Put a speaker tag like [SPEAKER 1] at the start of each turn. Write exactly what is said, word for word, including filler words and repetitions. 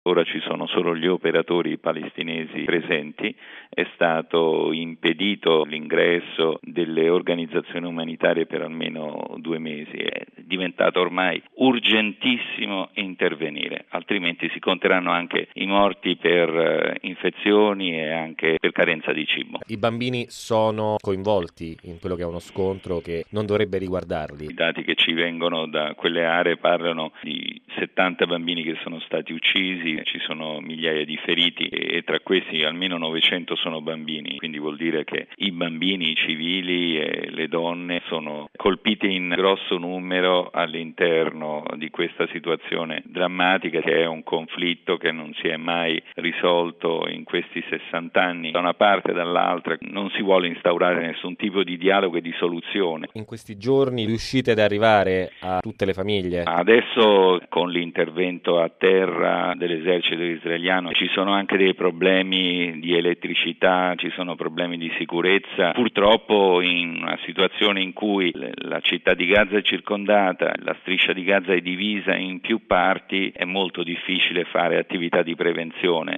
[SPEAKER 1] Ora ci sono solo gli operatori palestinesi presenti, è stato impedito l'ingresso delle organizzazioni umanitarie per almeno due mesi, è diventato ormai urgentissimo intervenire, altrimenti si conteranno anche i morti per infezioni e anche per carenza di cibo.
[SPEAKER 2] I bambini sono coinvolti in quello che è uno scontro che non dovrebbe riguardarli.
[SPEAKER 1] I dati che ci vengono da quelle aree parlano di settanta bambini che sono stati uccisi, ci sono migliaia di feriti e tra questi almeno novecento sono bambini, quindi vuol dire che i bambini, i civili e le donne sono colpiti in grosso numero all'interno di questa situazione drammatica che è un conflitto che non si è mai risolto in questi sessanta anni. Da una parte e dall'altra non si vuole instaurare nessun tipo di dialogo e di soluzione.
[SPEAKER 2] In questi giorni riuscite ad arrivare a tutte le famiglie?
[SPEAKER 1] Adesso con l'intervento a terra dell'esercito israeliano ci sono anche dei problemi di elettricità, ci sono problemi di sicurezza. Purtroppo in una situazione in cui la città di Gaza è circondata, la striscia di Gaza è divisa in più parti, è molto difficile fare attività di prevenzione.